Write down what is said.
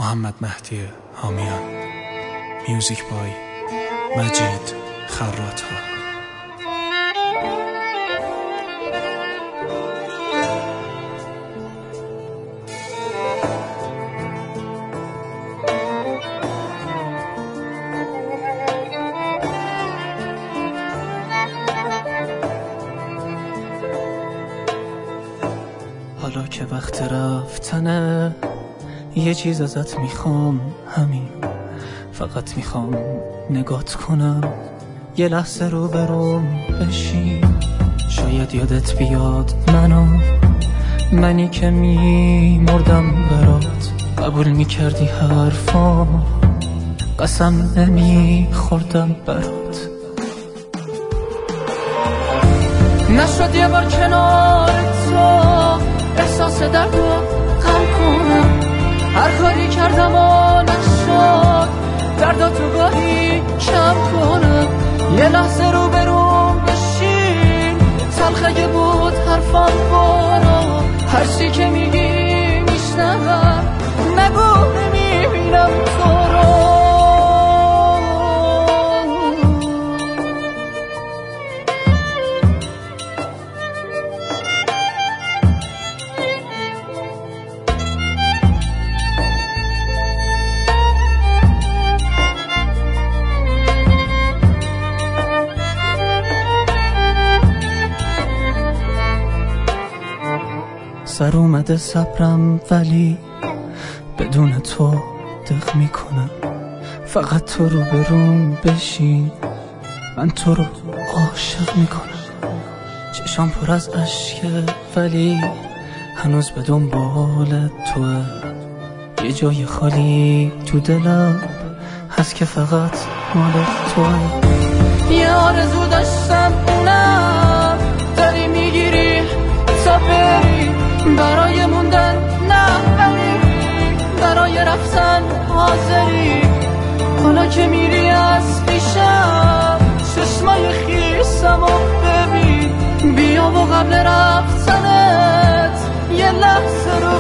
محمد مهدی حامیان. میوزیک بای مجید خرات‌ها. حالا که وقت رفتنه یه چیز ازت میخوام، همین فقط میخوام نگات کنم، یه لحظه رو بروم بشین. شاید یادت بیاد منی که میمردم برات، قبول میکردی حرفام، قسم نمیخوردم برات. نشد یه بار کنار تو احساس درد و غم کنم، هر کاری کردم و نشد درداتو گاهی کم کنم. یه لحظه رو بروم بشین، تلخه بود حرفام، برو هر چی که میگی میشنوم، نگو نمیبینم تو رو. سر اومده صبرم ولی بدون تو دق میکنم، فقط تو رو بروم بشین، من تو رو عاشق میکنم. چشام پر از اشکه ولی هنوز به دنبال توه، یه جای خالی تو دلم هست که فقط مال توه. یه آرزو داشتم اونم داری میگیری تا بری، برای موندن نه ولی برای رفتن حاضری. حالا که میری از پیشم چشمای خیسم و ببین، بیا و قبل رفتنت یه لحظه رو